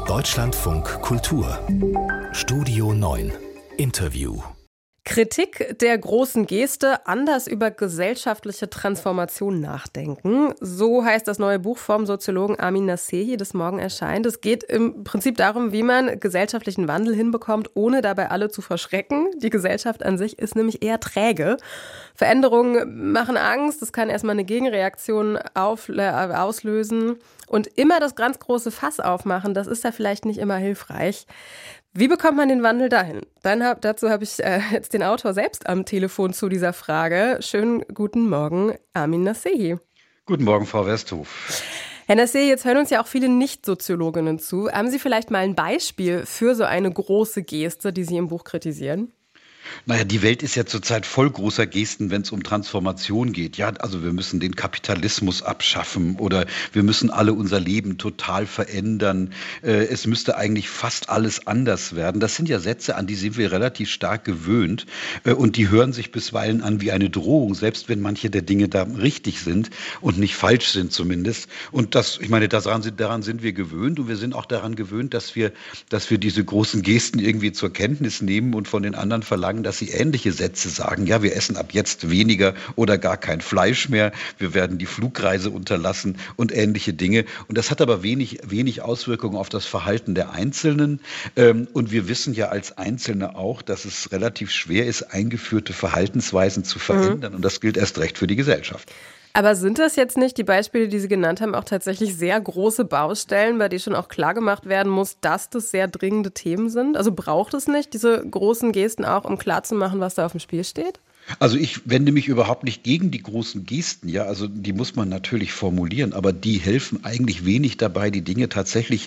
Deutschlandfunk Kultur Studio 9 Interview. Kritik der großen Geste, anders über gesellschaftliche Transformation nachdenken. So heißt das neue Buch vom Soziologen Amin Nasehi, das morgen erscheint. Es geht im Prinzip darum, wie man gesellschaftlichen Wandel hinbekommt, ohne dabei alle zu verschrecken. Die Gesellschaft an sich ist nämlich eher träge. Veränderungen machen Angst, das kann erstmal eine Gegenreaktion auslösen. Und immer das ganz große Fass aufmachen, das ist da vielleicht nicht immer hilfreich. Wie bekommt man den Wandel dahin? Dazu habe ich jetzt den Autor selbst am Telefon zu dieser Frage. Schönen guten Morgen, Amin Nasehi. Guten Morgen, Frau Westhof. Herr Nasehi, jetzt hören uns ja auch viele Nicht-Soziologinnen zu. Haben Sie vielleicht mal ein Beispiel für so eine große Geste, die Sie im Buch kritisieren? Naja, die Welt ist ja zurzeit voll großer Gesten, wenn es um Transformation geht. Ja, also wir müssen den Kapitalismus abschaffen oder wir müssen alle unser Leben total verändern. Es müsste eigentlich fast alles anders werden. Das sind ja Sätze, an die sind wir relativ stark gewöhnt und die hören sich bisweilen an wie eine Drohung, selbst wenn manche der Dinge da richtig sind und nicht falsch sind zumindest. Und das, ich meine, daran sind wir gewöhnt und wir sind auch daran gewöhnt, dass wir diese großen Gesten irgendwie zur Kenntnis nehmen und von den anderen verlangen, dass sie ähnliche Sätze sagen. Ja, wir essen ab jetzt weniger oder gar kein Fleisch mehr. Wir werden die Flugreise unterlassen und ähnliche Dinge. Und das hat aber wenig Auswirkungen auf das Verhalten der Einzelnen. Und wir wissen ja als Einzelne auch, dass es relativ schwer ist, eingeführte Verhaltensweisen zu verändern. Und das gilt erst recht für die Gesellschaft. Aber sind das jetzt nicht die Beispiele, die Sie genannt haben, auch tatsächlich sehr große Baustellen, bei denen schon auch klar gemacht werden muss, dass das sehr dringende Themen sind? Also braucht es nicht diese großen Gesten auch, um klarzumachen, was da auf dem Spiel steht? Also ich wende mich überhaupt nicht gegen die großen Gesten, ja, also die muss man natürlich formulieren, aber die helfen eigentlich wenig dabei, die Dinge tatsächlich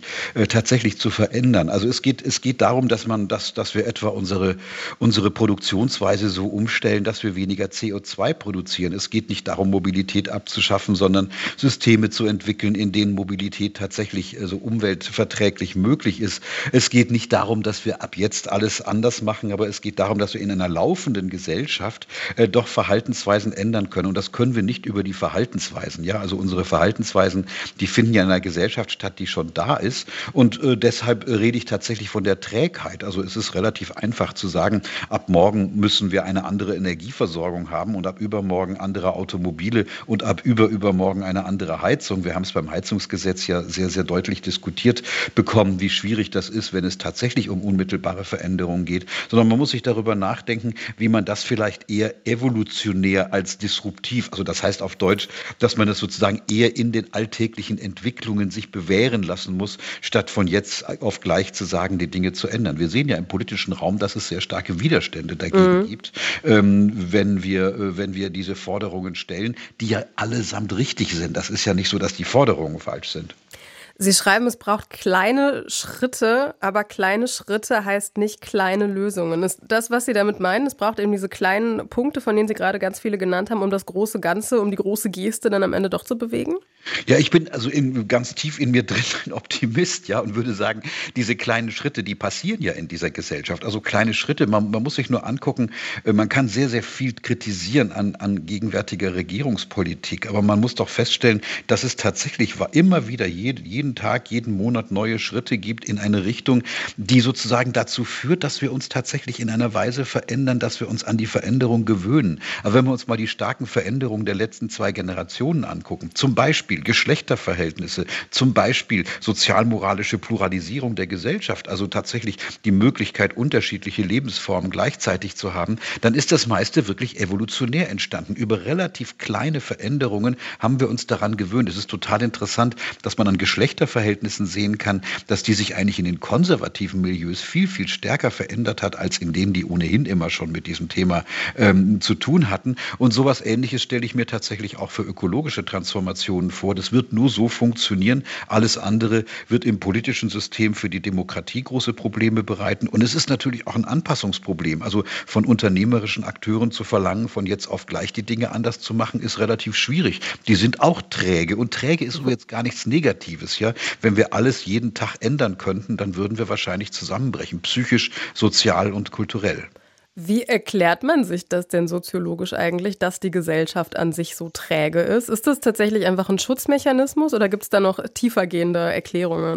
zu verändern. Also es geht darum, dass wir etwa unsere Produktionsweise so umstellen, dass wir weniger CO2 produzieren. Es geht nicht darum, Mobilität abzuschaffen, sondern Systeme zu entwickeln, in denen Mobilität tatsächlich so umweltverträglich möglich ist. Es geht nicht darum, dass wir ab jetzt alles anders machen, aber es geht darum, dass wir in einer laufenden Gesellschaft doch Verhaltensweisen ändern können. Und das können wir nicht über die Verhaltensweisen. Ja, also unsere Verhaltensweisen, die finden ja in einer Gesellschaft statt, die schon da ist. Und deshalb rede ich tatsächlich von der Trägheit. Also es ist relativ einfach zu sagen, ab morgen müssen wir eine andere Energieversorgung haben und ab übermorgen andere Automobile und ab übermorgen eine andere Heizung. Wir haben es beim Heizungsgesetz ja sehr, sehr deutlich diskutiert bekommen, wie schwierig das ist, wenn es tatsächlich um unmittelbare Veränderungen geht. Sondern man muss sich darüber nachdenken, wie man das vielleicht eher evolutionär als disruptiv, also das heißt auf Deutsch, dass man es sozusagen eher in den alltäglichen Entwicklungen sich bewähren lassen muss, statt von jetzt auf gleich zu sagen, die Dinge zu ändern. Wir sehen ja im politischen Raum, dass es sehr starke Widerstände dagegen gibt, wenn wir diese Forderungen stellen, die ja allesamt richtig sind. Das ist ja nicht so, dass die Forderungen falsch sind. Sie schreiben, es braucht kleine Schritte, aber kleine Schritte heißt nicht kleine Lösungen. Ist das, was Sie damit meinen? Es braucht eben diese kleinen Punkte, von denen Sie gerade ganz viele genannt haben, um das große Ganze, um die große Geste dann am Ende doch zu bewegen? Ja, ich bin also ganz tief in mir drin ein Optimist, ja, und würde sagen, diese kleinen Schritte, die passieren ja in dieser Gesellschaft. Also kleine Schritte, man muss sich nur angucken, man kann sehr, sehr viel kritisieren an gegenwärtiger Regierungspolitik, aber man muss doch feststellen, dass es tatsächlich immer wieder jeden Tag, jeden Monat neue Schritte gibt in eine Richtung, die sozusagen dazu führt, dass wir uns tatsächlich in einer Weise verändern, dass wir uns an die Veränderung gewöhnen. Aber wenn wir uns mal die starken Veränderungen der letzten 2 Generationen angucken, zum Beispiel Geschlechterverhältnisse, zum Beispiel sozialmoralische Pluralisierung der Gesellschaft, also tatsächlich die Möglichkeit, unterschiedliche Lebensformen gleichzeitig zu haben, dann ist das meiste wirklich evolutionär entstanden. Über relativ kleine Veränderungen haben wir uns daran gewöhnt. Es ist total interessant, dass man an Geschlechterverhältnissen sehen kann, dass die sich eigentlich in den konservativen Milieus viel, viel stärker verändert hat, als in denen, die ohnehin immer schon mit diesem Thema zu tun hatten. Und sowas Ähnliches stelle ich mir tatsächlich auch für ökologische Transformationen vor. Das wird nur so funktionieren. Alles andere wird im politischen System für die Demokratie große Probleme bereiten. Und es ist natürlich auch ein Anpassungsproblem. Also von unternehmerischen Akteuren zu verlangen, von jetzt auf gleich die Dinge anders zu machen, ist relativ schwierig. Die sind auch träge. Und träge ist aber jetzt gar nichts Negatives. Ja? Wenn wir alles jeden Tag ändern könnten, dann würden wir wahrscheinlich zusammenbrechen. Psychisch, sozial und kulturell. Wie erklärt man sich das denn soziologisch eigentlich, dass die Gesellschaft an sich so träge ist? Ist das tatsächlich einfach ein Schutzmechanismus oder gibt es da noch tiefergehende Erklärungen?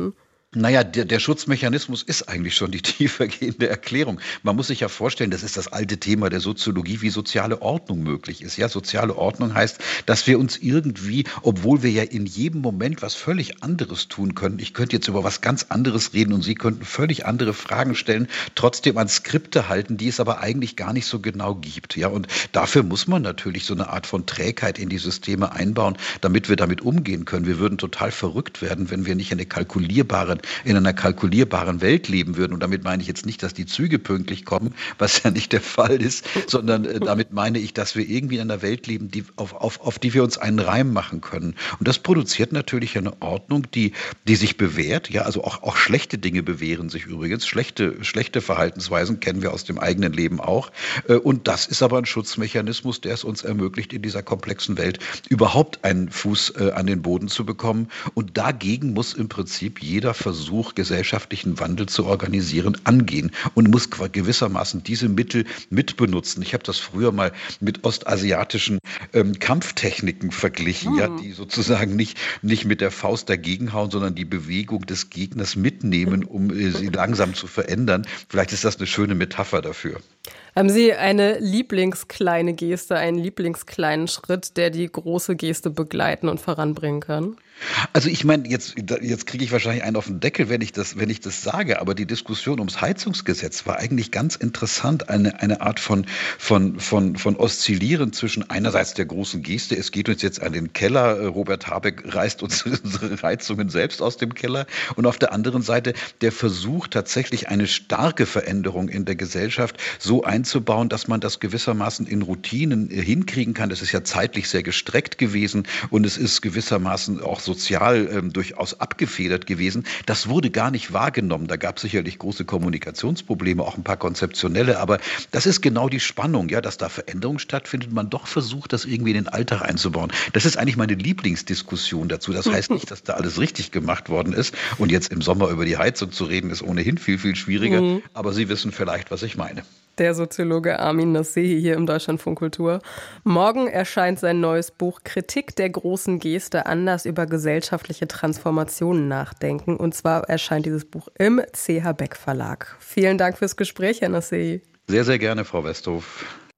Naja, der Schutzmechanismus ist eigentlich schon die tiefergehende Erklärung. Man muss sich ja vorstellen, das ist das alte Thema der Soziologie, wie soziale Ordnung möglich ist. Ja, soziale Ordnung heißt, dass wir uns irgendwie, obwohl wir ja in jedem Moment was völlig anderes tun können, ich könnte jetzt über was ganz anderes reden und Sie könnten völlig andere Fragen stellen, trotzdem an Skripte halten, die es aber eigentlich gar nicht so genau gibt. Ja, und dafür muss man natürlich so eine Art von Trägheit in die Systeme einbauen, damit wir damit umgehen können. Wir würden total verrückt werden, wenn wir nicht in einer kalkulierbaren Welt leben würden. Und damit meine ich jetzt nicht, dass die Züge pünktlich kommen, was ja nicht der Fall ist, sondern damit meine ich, dass wir irgendwie in einer Welt leben, auf die wir uns einen Reim machen können. Und das produziert natürlich eine Ordnung, die sich bewährt. Ja, also auch schlechte Dinge bewähren sich übrigens. Schlechte Verhaltensweisen kennen wir aus dem eigenen Leben auch. Und das ist aber ein Schutzmechanismus, der es uns ermöglicht, in dieser komplexen Welt überhaupt einen Fuß an den Boden zu bekommen. Und dagegen muss im Prinzip jeder Versuch, gesellschaftlichen Wandel zu organisieren, angehen und muss gewissermaßen diese Mittel mitbenutzen. Ich habe das früher mal mit ostasiatischen Kampftechniken verglichen, ja, die sozusagen nicht mit der Faust dagegenhauen, sondern die Bewegung des Gegners mitnehmen, um sie langsam zu verändern. Vielleicht ist das eine schöne Metapher dafür. Haben Sie eine lieblingskleine Geste, einen lieblingskleinen Schritt, der die große Geste begleiten und voranbringen kann? Also ich meine, jetzt kriege ich wahrscheinlich einen auf den Deckel, wenn ich das sage, aber die Diskussion ums Heizungsgesetz war eigentlich ganz interessant, eine Art von Oszillieren zwischen einerseits der großen Geste, es geht uns jetzt an den Keller, Robert Habeck reißt uns unsere Heizungen selbst aus dem Keller, und auf der anderen Seite der Versuch, tatsächlich eine starke Veränderung in der Gesellschaft so einzubauen, dass man das gewissermaßen in Routinen hinkriegen kann. Das ist ja zeitlich sehr gestreckt gewesen und es ist gewissermaßen auch sozial durchaus abgefedert gewesen. Das wurde gar nicht wahrgenommen. Da gab es sicherlich große Kommunikationsprobleme, auch ein paar konzeptionelle, aber das ist genau die Spannung, ja, dass da Veränderung stattfindet, man doch versucht, das irgendwie in den Alltag einzubauen. Das ist eigentlich meine Lieblingsdiskussion dazu. Das heißt nicht, dass da alles richtig gemacht worden ist, und jetzt im Sommer über die Heizung zu reden, ist ohnehin viel, viel schwieriger, aber Sie wissen vielleicht, was ich meine. Der Soziologe Armin Nasehi hier im Deutschlandfunk Kultur. Morgen erscheint sein neues Buch Kritik der großen Geste, anders über gesellschaftliche Transformationen nachdenken. Und zwar erscheint dieses Buch im CH Beck Verlag. Vielen Dank fürs Gespräch, Herr Nasehi. Sehr, sehr gerne, Frau Westhoff.